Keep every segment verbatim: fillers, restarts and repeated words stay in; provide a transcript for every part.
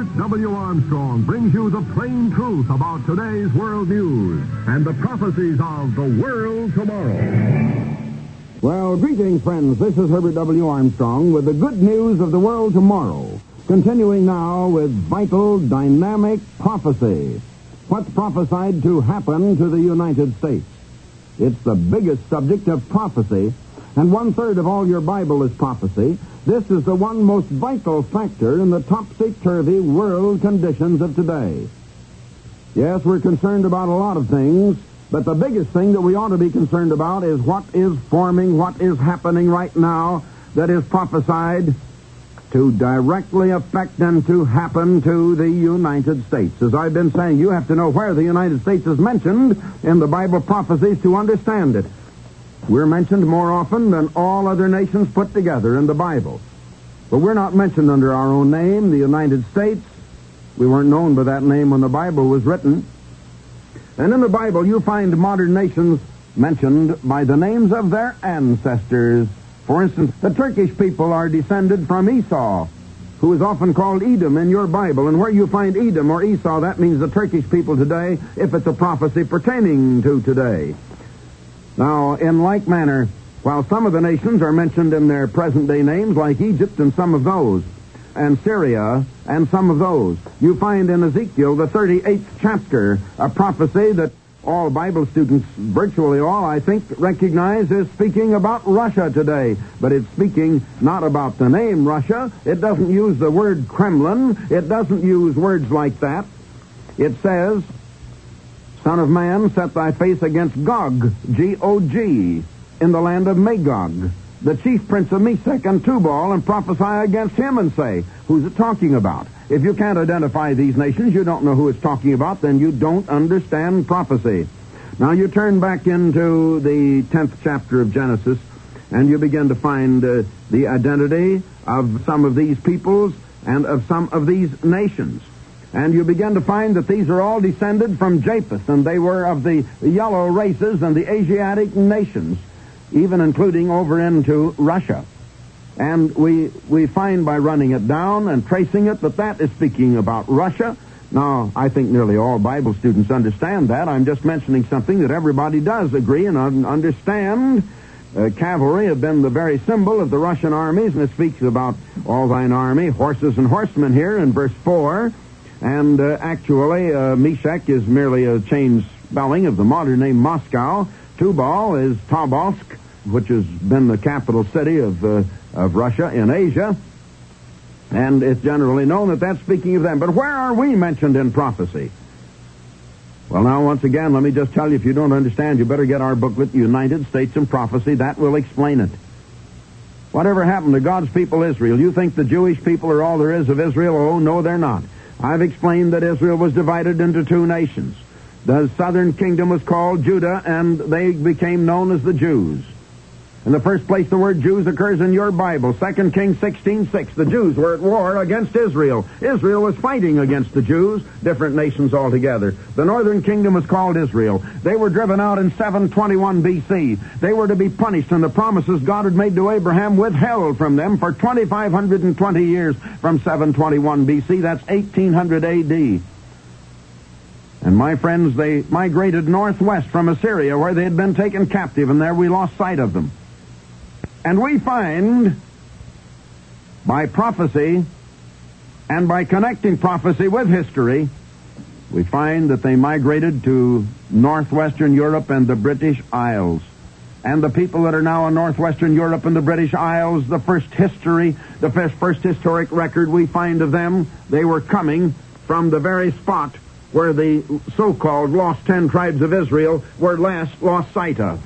Herbert W. Armstrong brings you the plain truth about today's world news and the prophecies of the world tomorrow. Well, greetings, friends. This is Herbert W. Armstrong with the good news of the world tomorrow. Continuing now with vital, dynamic prophecy. What's prophesied to happen to the United States? It's the biggest subject of prophecy, and one-third of all your Bible is prophecy. This is the one most vital factor in the topsy-turvy world conditions of today. Yes, we're concerned about a lot of things, but the biggest thing that we ought to be concerned about is what is forming, what is happening right now that is prophesied to directly affect and to happen to the United States. As I've been saying, you have to know where the United States is mentioned in the Bible prophecies to understand it. We're mentioned more often than all other nations put together in the Bible. But we're not mentioned under our own name, the United States. We weren't known by that name when the Bible was written. And in the Bible, you find modern nations mentioned by the names of their ancestors. For instance, the Turkish people are descended from Esau, who is often called Edom in your Bible. And where you find Edom or Esau, that means the Turkish people today, if it's a prophecy pertaining to today. Now, in like manner, while some of the nations are mentioned in their present-day names, like Egypt and some of those, and Syria and some of those, you find in Ezekiel, the thirty-eighth chapter, a prophecy that all Bible students, virtually all, I think, recognize is speaking about Russia today. But it's speaking not about the name Russia. It doesn't use the word Kremlin. It doesn't use words like that. It says, Son of man, set thy face against Gog, G O G, in the land of Magog, the chief prince of Meshech and Tubal, and prophesy against him and say, who's it talking about? If you can't identify these nations, you don't know who it's talking about, then you don't understand prophecy. Now you turn back into the tenth chapter of Genesis, and you begin to find uh, the identity of some of these peoples and of some of these nations. And you begin to find that these are all descended from Japheth, and they were of the yellow races and the Asiatic nations, even including over into Russia. And we we find by running it down and tracing it that that is speaking about Russia. Now, I think nearly all Bible students understand that. I'm just mentioning something that everybody does agree and un- understand. Uh, cavalry have been the very symbol of the Russian armies, and it speaks about all thine army, horses and horsemen here in verse four. And uh, actually, uh, Meshech is merely a changed spelling of the modern name Moscow. Tubal is Tobolsk, which has been the capital city of uh, of Russia in Asia. And it's generally known that that's speaking of them. But where are we mentioned in prophecy? Well, now, once again, let me just tell you, if you don't understand, you better get our booklet, United States in Prophecy. That will explain it. Whatever happened to God's people, Israel? You think the Jewish people are all there is of Israel? Oh, no, they're not. I've explained that Israel was divided into two nations. The southern kingdom was called Judah, and they became known as the Jews. In the first place, the word Jews occurs in your Bible. Second Kings sixteen six. The Jews were at war against Israel. Israel was fighting against the Jews, different nations altogether. The northern kingdom was called Israel. They were driven out in seven twenty-one B C. They were to be punished, and the promises God had made to Abraham withheld from them for two thousand five hundred twenty years from seven twenty-one B C. That's eighteen hundred A D. And my friends, they migrated northwest from Assyria, where they had been taken captive, and there we lost sight of them. And we find, by prophecy and by connecting prophecy with history, we find that they migrated to northwestern Europe and the British Isles. And the people that are now in northwestern Europe and the British Isles, the first history, the first, first historic record we find of them, they were coming from the very spot where the so-called lost ten tribes of Israel were last lost sight of.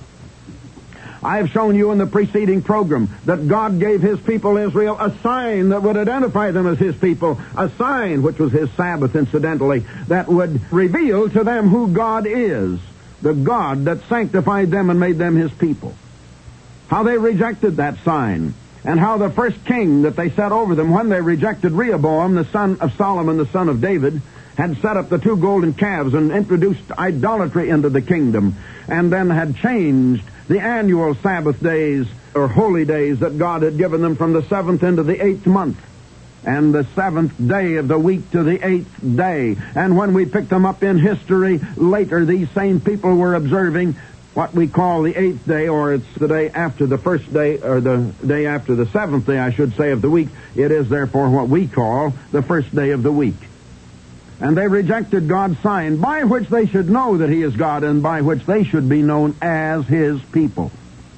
I have shown you in the preceding program that God gave his people Israel a sign that would identify them as his people, a sign, which was his Sabbath, incidentally, that would reveal to them who God is, the God that sanctified them and made them his people. How they rejected that sign, and how the first king that they set over them, when they rejected Rehoboam, the son of Solomon, the son of David, had set up the two golden calves and introduced idolatry into the kingdom, and then had changed the annual Sabbath days or holy days that God had given them from the seventh into the eighth month. and the seventh day of the week to the eighth day. And when we picked them up in history later, these same people were observing what we call the eighth day, or it's the day after the first day, or the day after the seventh day, I should say, of the week. It is therefore what we call the first day of the week. And they rejected God's sign, by which they should know that he is God, and by which they should be known as his people.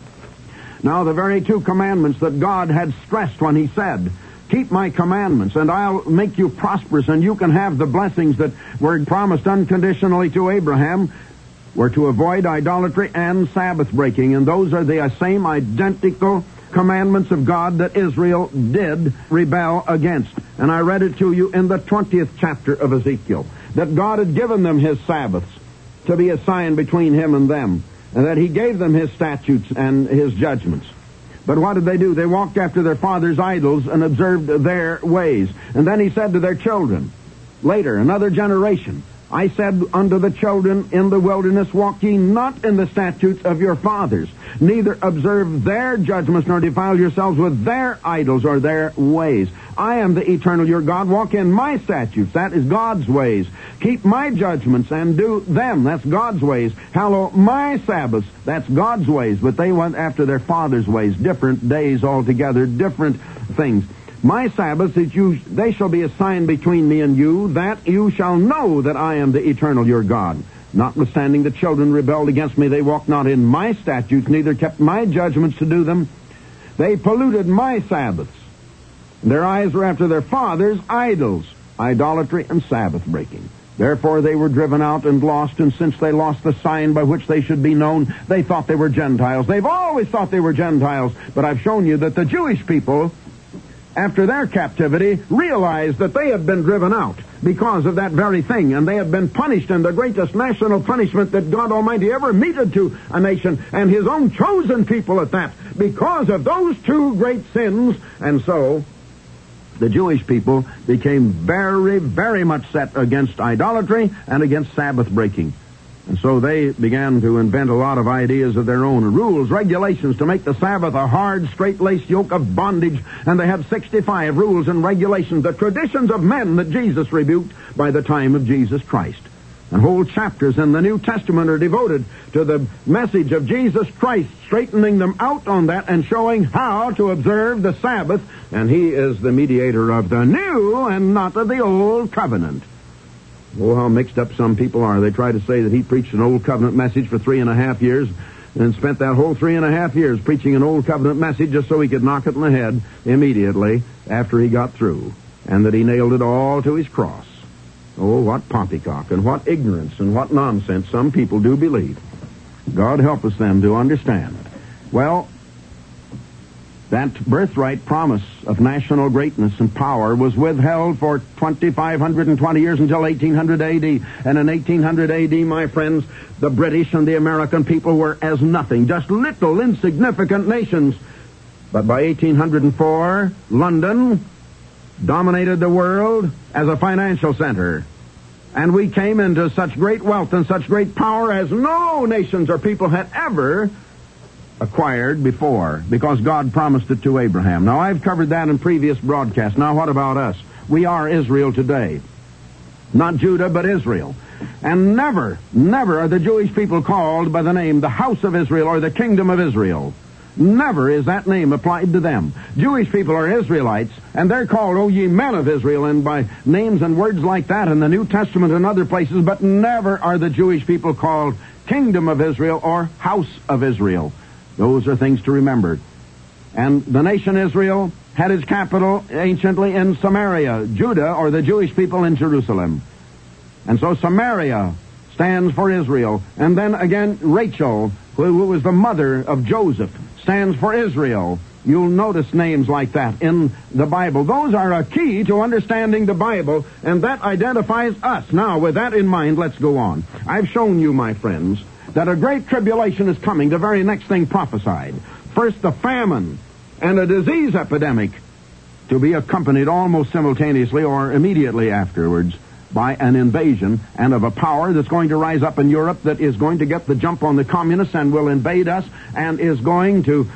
Now, the very two commandments that God had stressed when he said, keep my commandments, and I'll make you prosperous, and you can have the blessings that were promised unconditionally to Abraham, were to avoid idolatry and Sabbath breaking. And those are the same identical commandments of God that Israel did rebel against. And I read it to you in the twentieth chapter of Ezekiel, that God had given them his Sabbaths to be a sign between him and them, and that he gave them his statutes and his judgments. But what did they do? They walked after their father's idols and observed their ways. And then he said to their children, later, another generation, I said unto the children in the wilderness, walk ye not in the statutes of your fathers, neither observe their judgments, nor defile yourselves with their idols or their ways. I am the eternal your God. Walk in my statutes. That is God's ways. Keep my judgments and do them. That's God's ways. Hallow my Sabbaths. That's God's ways. But they went after their father's ways. Different days altogether. Different things. My Sabbaths, that you, they shall be a sign between me and you, that you shall know that I am the eternal your God. Notwithstanding the children rebelled against me, they walked not in my statutes, neither kept my judgments to do them. They polluted my Sabbaths. Their eyes were after their fathers' idols, idolatry and Sabbath breaking. Therefore they were driven out and lost, and since they lost the sign by which they should be known, they thought they were Gentiles. They've always thought they were Gentiles, but I've shown you that the Jewish people, after their captivity, realized that they had been driven out because of that very thing, and they had been punished, and the greatest national punishment that God Almighty ever meted to a nation, and his own chosen people at that, because of those two great sins. And so the Jewish people became very, very much set against idolatry and against Sabbath breaking. And so they began to invent a lot of ideas of their own, rules, regulations to make the Sabbath a hard, straight-laced yoke of bondage. And they had sixty-five rules and regulations, the traditions of men that Jesus rebuked by the time of Jesus Christ. And whole chapters in the New Testament are devoted to the message of Jesus Christ, straightening them out on that and showing how to observe the Sabbath. And he is the mediator of the new and not of the old covenant. Oh, how mixed up some people are. They try to say that he preached an old covenant message for three and a half years and spent that whole three and a half years preaching an old covenant message just so he could knock it in the head immediately after he got through, and that he nailed it all to his cross. Oh, what poppycock and what ignorance and what nonsense some people do believe. God help us then to understand. Well, that birthright promise of national greatness and power was withheld for two thousand five hundred twenty years until eighteen hundred A D. And in eighteen hundred A D, my friends, the British and the American people were as nothing, just little insignificant nations. But by eighteen hundred four, London dominated the world as a financial center. And we came into such great wealth and such great power as no nations or people had ever acquired before, because God promised it to Abraham. Now, I've covered that in previous broadcasts. Now, what about us? We are Israel today. Not Judah, but Israel. And never, never are the Jewish people called by the name the House of Israel or the Kingdom of Israel. Never is that name applied to them. Jewish people are Israelites, and they're called, O ye men of Israel, and by names and words like that in the New Testament and other places, but never are the Jewish people called Kingdom of Israel or House of Israel. Those are things to remember. And the nation Israel had its capital anciently in Samaria, Judah, or the Jewish people in Jerusalem. And so Samaria stands for Israel. And then again, Rachel, who was the mother of Joseph, stands for Israel. You'll notice names like that in the Bible. Those are a key to understanding the Bible, and that identifies us. Now, with that in mind, let's go on. I've shown you, my friends, that a great tribulation is coming, the very next thing prophesied. First, the famine and a disease epidemic to be accompanied almost simultaneously or immediately afterwards by an invasion and of a power that's going to rise up in Europe that is going to get the jump on the communists and will invade us and is going to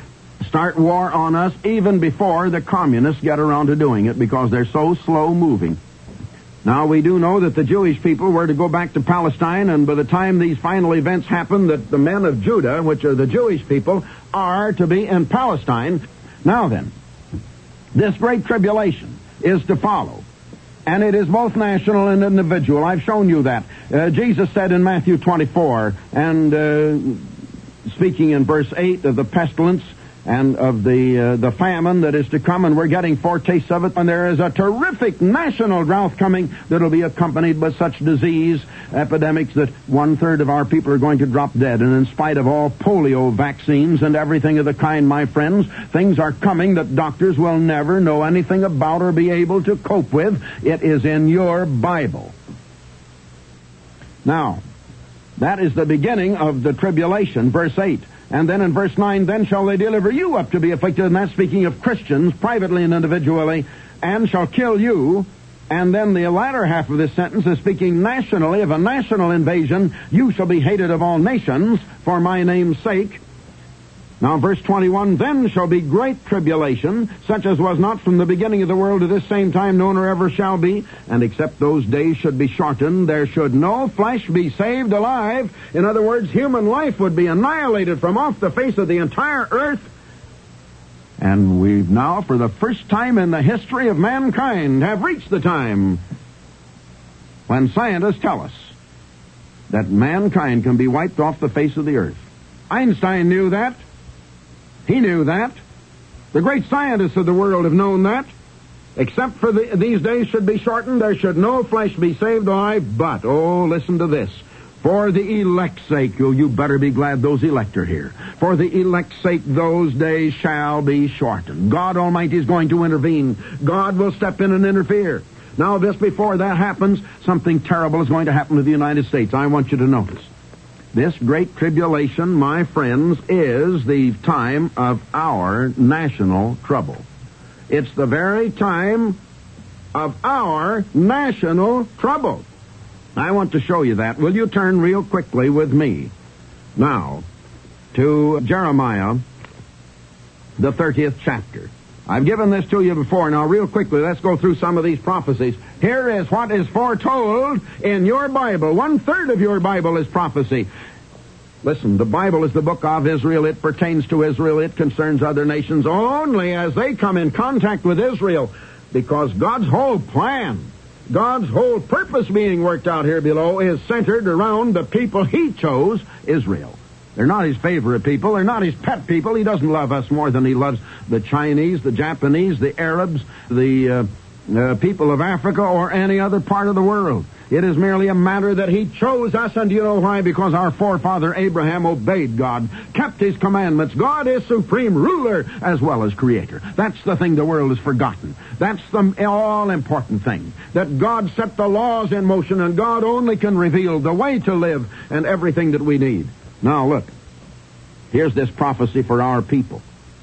start war on us even before the communists get around to doing it, because they're so slow moving. Now, we do know that the Jewish people were to go back to Palestine, and by the time these final events happen, that the men of Judah, which are the Jewish people, are to be in Palestine. Now then, this great tribulation is to follow, and it is both national and individual. I've shown you that. Uh, Jesus said in Matthew twenty-four, and uh, speaking in verse eight of the pestilence and of the uh, the famine that is to come, and we're getting foretastes of it, and there is a terrific national drought coming that will be accompanied by such disease epidemics that one-third of our people are going to drop dead. And in spite of all polio vaccines and everything of the kind, my friends, things are coming that doctors will never know anything about or be able to cope with. It is in your Bible. Now, that is the beginning of the tribulation, verse eight. And then in verse nine, then shall they deliver you up to be afflicted, and that's speaking of Christians, privately and individually, and shall kill you. And then the latter half of this sentence is speaking nationally of a national invasion. You shall be hated of all nations for my name's sake. Now, verse twenty-one, then shall be great tribulation, such as was not from the beginning of the world to this same time, no nor ever shall be. And except those days should be shortened, there should no flesh be saved alive. In other words, human life would be annihilated from off the face of the entire earth. And we've now, for the first time in the history of mankind, have reached the time when scientists tell us that mankind can be wiped off the face of the earth. Einstein knew that. He knew that. The great scientists of the world have known that. Except for the, these days should be shortened, there should no flesh be saved alive. But, oh, listen to this. For the elect's sake, oh, you better be glad those elect are here. For the elect's sake, those days shall be shortened. God Almighty is going to intervene. God will step in and interfere. Now, just before that happens, something terrible is going to happen to the United States. I want you to notice. This great tribulation, my friends, is the time of our national trouble. It's the very time of our national trouble. I want to show you that. Will you turn real quickly with me now to Jeremiah, the thirtieth chapter. I've given this to you before. Now, real quickly, let's go through some of these prophecies. Here is what is foretold in your Bible. One-third of your Bible is prophecy. Listen, the Bible is the book of Israel. It pertains to Israel. It concerns other nations only as they come in contact with Israel, because God's whole plan, God's whole purpose being worked out here below is centered around the people He chose, Israel. They're not His favorite people. They're not His pet people. He doesn't love us more than He loves the Chinese, the Japanese, the Arabs, the uh, uh, people of Africa, or any other part of the world. It is merely a matter that He chose us, and do you know why? Because our forefather Abraham obeyed God, kept His commandments. God is supreme ruler as well as creator. That's the thing the world has forgotten. That's the all-important thing, that God set the laws in motion, and God only can reveal the way to live and everything that we need. Now, look, here's this prophecy for our people.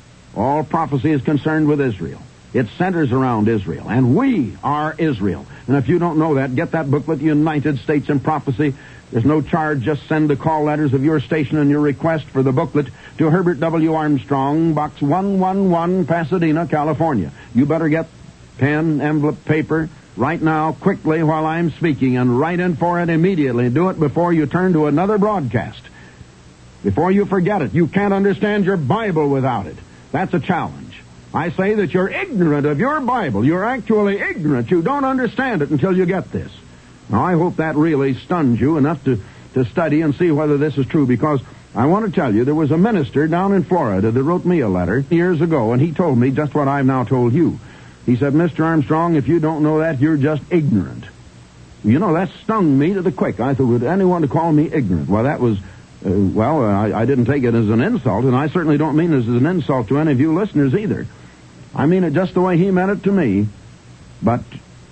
All prophecy is concerned with Israel. It centers around Israel, and we are Israel. And if you don't know that, get that booklet, United States in Prophecy. There's no charge. Just send the call letters of your station and your request for the booklet to Herbert W. Armstrong, Box one one one, Pasadena, California. You better get pen, envelope, paper right now, quickly, while I'm speaking, and write in for it immediately. Do it before you turn to another broadcast. Before you forget it. You can't understand your Bible without it. That's a challenge. I say that you're ignorant of your Bible. You're actually ignorant. You don't understand it until you get this. Now, I hope that really stuns you enough to, to study and see whether this is true, because I want to tell you, there was a minister down in Florida that wrote me a letter years ago, and he told me just what I've now told you. He said, Mister Armstrong, if you don't know that, you're just ignorant. You know, that stung me to the quick. I thought, would anyone to call me ignorant? Well, that was... Uh, well, uh, I, I didn't take it as an insult, and I certainly don't mean it as an insult to any of you listeners either. I mean it just the way he meant it to me. But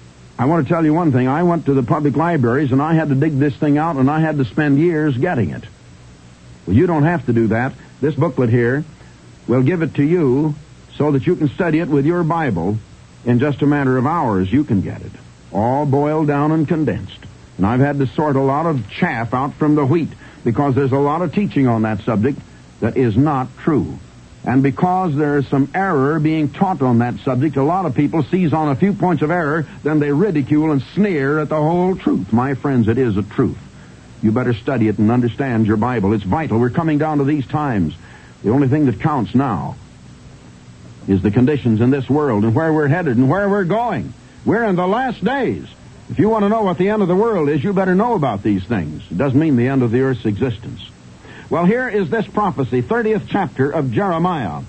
I want to tell you one thing. I went to the public libraries, and I had to dig this thing out, and I had to spend years getting it. Well, you don't have to do that. This booklet here will give it to you so that you can study it with your Bible. In just a matter of hours, you can get it, all boiled down and condensed. And I've had to sort a lot of chaff out from the wheat, because there's a lot of teaching on that subject that is not true. And because there is some error being taught on that subject, a lot of people seize on a few points of error, then they ridicule and sneer at the whole truth. My friends, it is a truth. You better study it and understand your Bible. It's vital. We're coming down to these times. The only thing that counts now is the conditions in this world and where we're headed and where we're going. We're in the last days. If you want to know what the end of the world is, you better know about these things. It doesn't mean the end of the earth's existence. Well, here is this prophecy, thirtieth chapter of Jeremiah.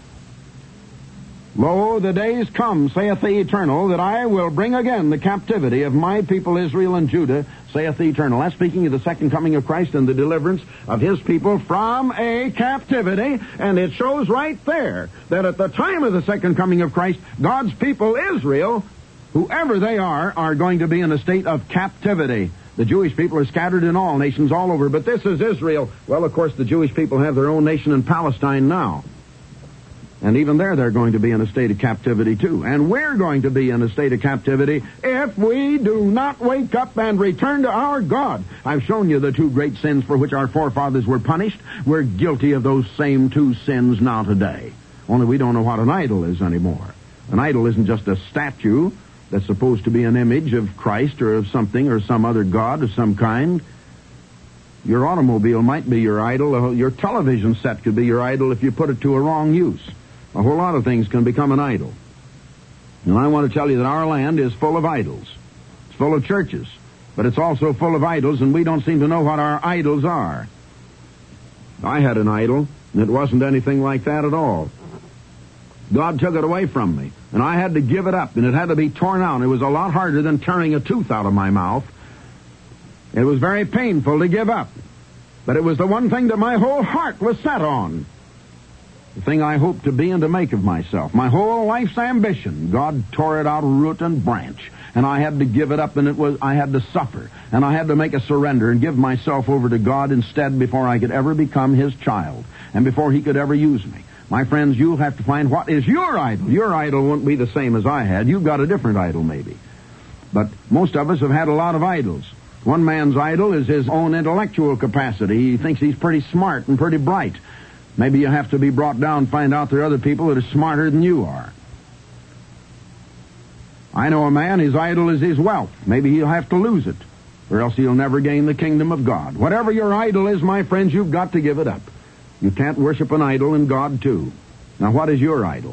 Lo, the days come, saith the Eternal, that I will bring again the captivity of my people Israel and Judah, saith the Eternal. That's speaking of the second coming of Christ and the deliverance of his people from a captivity. And it shows right there that at the time of the second coming of Christ, God's people Israel, whoever they are, are going to be in a state of captivity. The Jewish people are scattered in all nations all over, but this is Israel. Well, of course, the Jewish people have their own nation in Palestine now. And even there, they're going to be in a state of captivity, too. And we're going to be in a state of captivity if we do not wake up and return to our God. I've shown you the two great sins for which our forefathers were punished. We're guilty of those same two sins now today. Only we don't know what an idol is anymore. An idol isn't just a statue that's supposed to be an image of Christ or of something or some other god of some kind. Your automobile might be your idol. Your television set could be your idol if you put it to a wrong use. A whole lot of things can become an idol. And I want to tell you that our land is full of idols. It's full of churches, but it's also full of idols, and we don't seem to know what our idols are. I had an idol, and it wasn't anything like that at all. God took it away from me, and I had to give it up, and it had to be torn out. It was a lot harder than tearing a tooth out of my mouth. It was very painful to give up, but it was the one thing that my whole heart was set on. The thing I hoped to be and to make of myself. My whole life's ambition. God tore it out root and branch, and I had to give it up, and it was I had to suffer, and I had to make a surrender and give myself over to God instead before I could ever become his child, and before he could ever use me. My friends, you'll have to find what is your idol. Your idol won't be the same as I had. You've got a different idol, maybe. But most of us have had a lot of idols. One man's idol is his own intellectual capacity. He thinks he's pretty smart and pretty bright. Maybe you have to be brought down and find out there are other people that are smarter than you are. I know a man, his idol is his wealth. Maybe he'll have to lose it, or else he'll never gain the kingdom of God. Whatever your idol is, my friends, you've got to give it up. You can't worship an idol and God too. Now, what is your idol?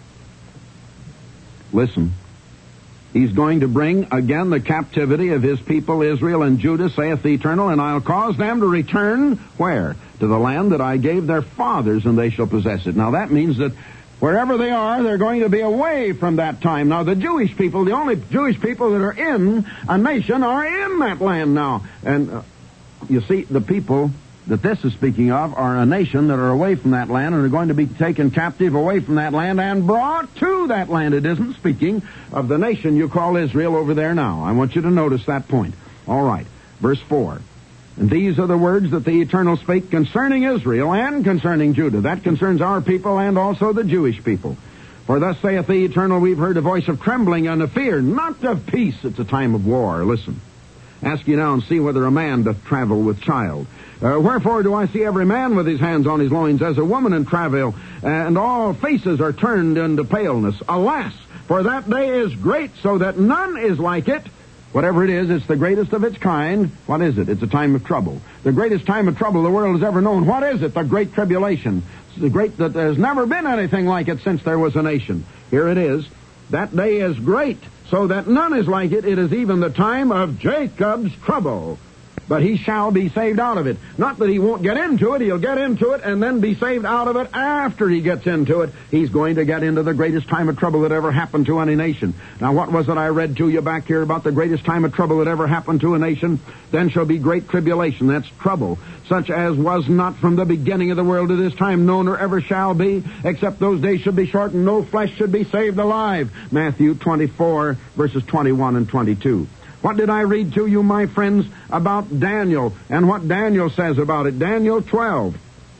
Listen. He's going to bring again the captivity of his people Israel and Judah, saith the Eternal, and I'll cause them to return, where? To the land that I gave their fathers, and they shall possess it. Now, that means that wherever they are, they're going to be away from that time. Now, the Jewish people, the only Jewish people that are in a nation are in that land now. And uh, you see, the people that this is speaking of are a nation that are away from that land and are going to be taken captive away from that land and brought to that land. It isn't speaking of the nation you call Israel over there now. I want you to notice that point. All right, verse four. And these are the words that the Eternal spake concerning Israel and concerning Judah. That concerns our people and also the Jewish people. For thus saith the Eternal, we've heard a voice of trembling and of fear, not of peace. It's a time of war. Listen. Ask you now and see whether a man doth travel with child. Uh, wherefore do I see every man with his hands on his loins as a woman in travail, and all faces are turned into paleness. Alas, for that day is great, so that none is like it. Whatever it is, it's the greatest of its kind. What is it? It's a time of trouble. The greatest time of trouble the world has ever known. What is it? The Great Tribulation. It's the great that there's never been anything like it since there was a nation. Here it is. That day is great, so that none is like it. It is even the time of Jacob's trouble. But he shall be saved out of it. Not that he won't get into it. He'll get into it and then be saved out of it after he gets into it. He's going to get into the greatest time of trouble that ever happened to any nation. Now, what was it I read to you back here about the greatest time of trouble that ever happened to a nation? Then shall be great tribulation. That's trouble, such as was not from the beginning of the world to this time known or ever shall be, except those days should be shortened, no flesh should be saved alive. Matthew twenty-four, verses twenty-one and twenty-two. What did I read to you, my friends, about Daniel and what Daniel says about it? Daniel twelve.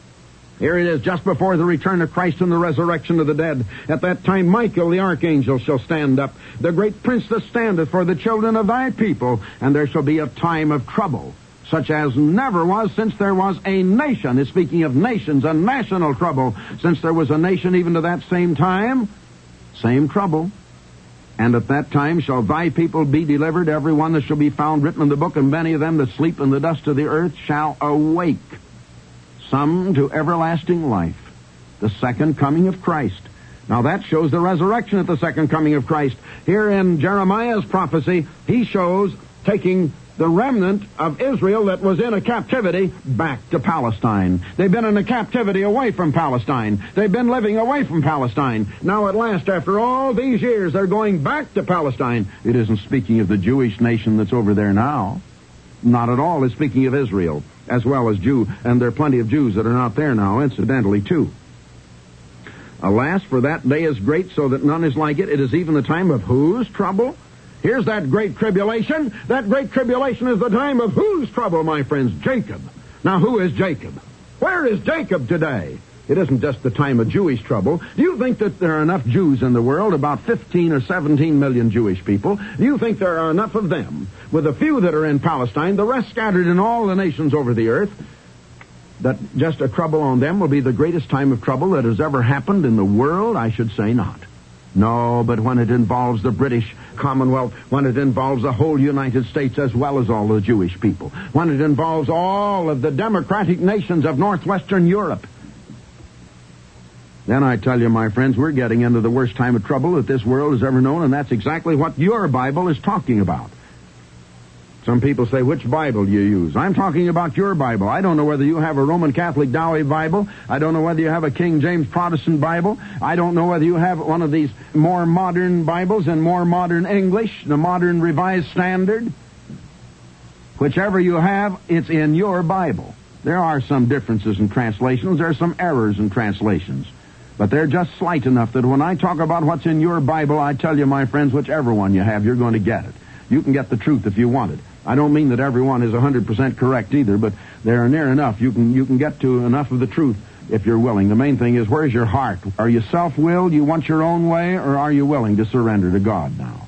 Here it is, just before the return of Christ and the resurrection of the dead. At that time Michael the archangel shall stand up, the great prince that standeth for the children of thy people, and there shall be a time of trouble, such as never was since there was a nation. It's speaking of nations, a national trouble. Since there was a nation even to that same time, same trouble. And at that time shall thy people be delivered, every one that shall be found written in the book, and many of them that sleep in the dust of the earth shall awake, some to everlasting life, the second coming of Christ. Now that shows the resurrection at the second coming of Christ. Here in Jeremiah's prophecy, he shows taking the remnant of Israel that was in a captivity back to Palestine. They've been in a captivity away from Palestine. They've been living away from Palestine. Now at last, after all these years, they're going back to Palestine. It isn't speaking of the Jewish nation that's over there now. Not at all. It's speaking of Israel, as well as Jew, and there are plenty of Jews that are not there now, incidentally, too. Alas, for that day is great, so that none is like it. It is even the time of whose trouble? Here's that great tribulation. That great tribulation is the time of whose trouble, my friends? Jacob. Now, who is Jacob? Where is Jacob today? It isn't just the time of Jewish trouble. Do you think that there are enough Jews in the world, about fifteen or seventeen million Jewish people? Do you think there are enough of them, with a few that are in Palestine, the rest scattered in all the nations over the earth, that just a trouble on them will be the greatest time of trouble that has ever happened in the world? I should say not. No, but when it involves the British Commonwealth, when it involves the whole United States as well as all the Jewish people, when it involves all of the democratic nations of northwestern Europe, then I tell you, my friends, we're getting into the worst time of trouble that this world has ever known, and that's exactly what your Bible is talking about. Some people say, which Bible do you use? I'm talking about your Bible. I don't know whether you have a Roman Catholic Dowie Bible. I don't know whether you have a King James Protestant Bible. I don't know whether you have one of these more modern Bibles in more modern English, the modern Revised Standard. Whichever you have, it's in your Bible. There are some differences in translations. There are some errors in translations. But they're just slight enough that when I talk about what's in your Bible, I tell you, my friends, whichever one you have, you're going to get it. You can get the truth if you want it. I don't mean that everyone is one hundred percent correct either, but they're near enough. You can you can get to enough of the truth if you're willing. The main thing is, where's your heart? Are you self-willed, you want your own way, or are you willing to surrender to God now?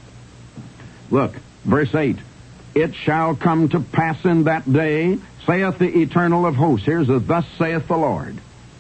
Look, verse eight. It shall come to pass in that day, saith the Eternal of hosts. Here's the thus saith the Lord,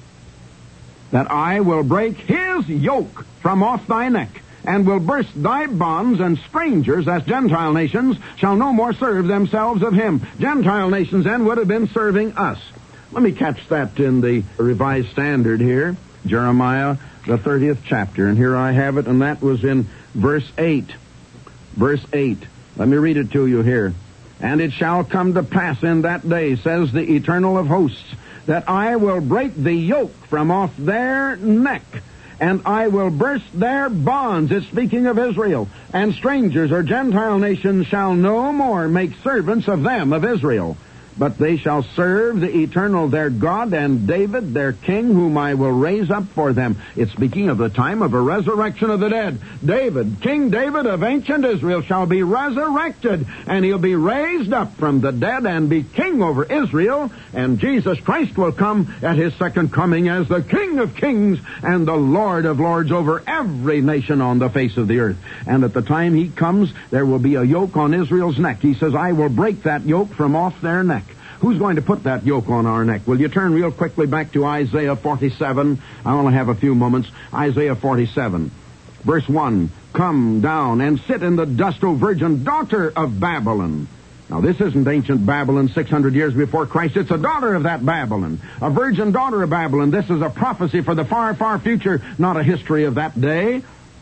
that I will break his yoke from off thy neck, and will burst thy bonds, and strangers, as Gentile nations, shall no more serve themselves of him. Gentile nations then would have been serving us. Let me catch that in the Revised Standard here, Jeremiah, the thirtieth chapter, and here I have it, and that was in verse eight. Verse eight. Let me read it to you here. And it shall come to pass in that day, says the Eternal of hosts, that I will break the yoke from off their neck, and I will burst their bonds. It's speaking of Israel. And strangers or Gentile nations shall no more make servants of them, of Israel. But they shall serve the Eternal their God, and David their king, whom I will raise up for them. It's speaking of the time of a resurrection of the dead. David, King David of ancient Israel, shall be resurrected, and he'll be raised up from the dead and be king over Israel. And Jesus Christ will come at his second coming as the King of kings and the Lord of lords over every nation on the face of the earth. And at the time he comes, there will be a yoke on Israel's neck. He says, I will break that yoke from off their neck. Who's going to put that yoke on our neck? Will you turn real quickly back to Isaiah forty-seven? I only have a few moments. Isaiah forty-seven. Verse one. Come down and sit in the dust, O virgin daughter of Babylon. Now, this isn't ancient Babylon six hundred years before Christ. It's a daughter of that Babylon. A virgin daughter of Babylon. This is a prophecy for the far, far future, not a history of that day.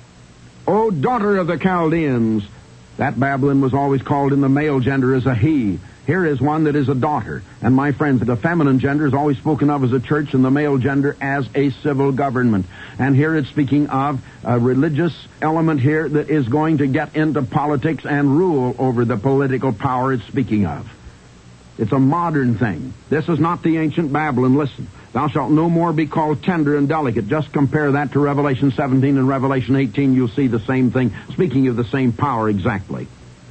O daughter of the Chaldeans. That Babylon was always called in the male gender as a he. Here is one that is a daughter. And my friends, the feminine gender is always spoken of as a church, and the male gender as a civil government. And here it's speaking of a religious element here that is going to get into politics and rule over the political power it's speaking of. It's a modern thing. This is not the ancient Babylon. Listen, thou shalt no more be called tender and delicate. Just compare that to Revelation seventeen and Revelation eighteen. You'll see the same thing, speaking of the same power exactly.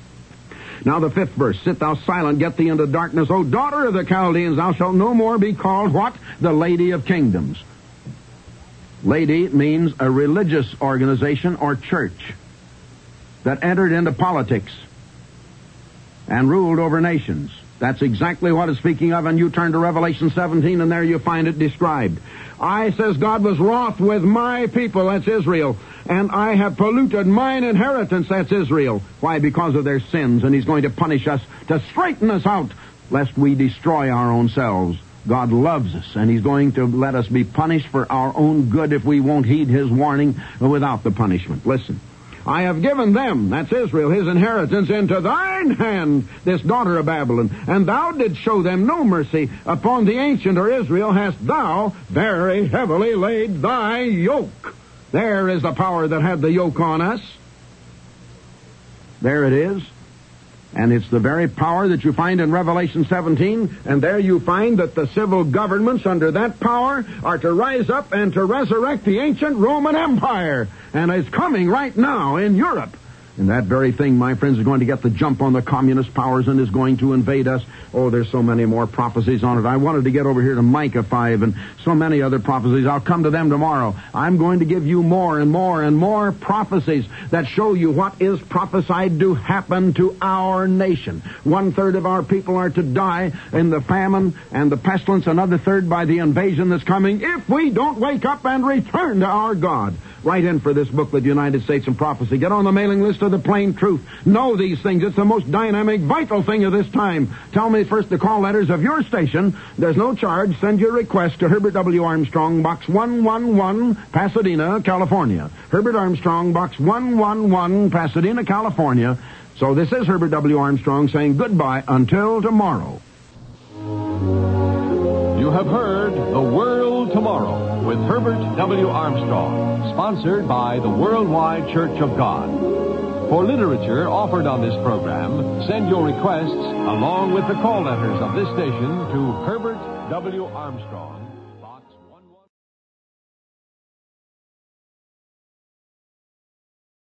Now the fifth verse, sit thou silent, get thee into darkness, O daughter of the Chaldeans, thou shalt no more be called what? The Lady of Kingdoms. Lady means a religious organization or church that entered into politics and ruled over nations. That's exactly what it's speaking of, and you turn to Revelation seventeen, and there you find it described. I, says God, was wroth with my people, that's Israel, and I have polluted mine inheritance, that's Israel. Why? Because of their sins, and he's going to punish us to straighten us out, lest we destroy our own selves. God loves us, and he's going to let us be punished for our own good if we won't heed his warning without the punishment. Listen. I have given them, that's Israel, his inheritance into thine hand, this daughter of Babylon. And thou didst show them no mercy. Upon the ancient, or Israel, hast thou very heavily laid thy yoke. There is the power that had the yoke on us. There it is. And it's the very power that you find in Revelation seventeen. And there you find that the civil governments under that power are to rise up and to resurrect the ancient Roman Empire. And it's coming right now in Europe. And that very thing, my friends, is going to get the jump on the communist powers and is going to invade us. Oh, there's so many more prophecies on it. I wanted to get over here to Micah five and so many other prophecies. I'll come to them tomorrow. I'm going to give you more and more and more prophecies that show you what is prophesied to happen to our nation. One third of our people are to die in the famine and the pestilence, another third by the invasion that's coming if we don't wake up and return to our God. Write in for this booklet, United States in Prophecy. Get on the mailing list of the Plain Truth. Know these things. It's the most dynamic, vital thing of this time. Tell me first the call letters of your station. There's no charge. Send your request to Herbert W. Armstrong, Box one one one, Pasadena, California. Herbert Armstrong, Box one one one, Pasadena, California. So this is Herbert W. Armstrong saying goodbye until tomorrow. You have heard The World Tomorrow with Herbert W. Armstrong, sponsored by the Worldwide Church of God. For literature offered on this program, send your requests along with the call letters of this station to Herbert W. Armstrong.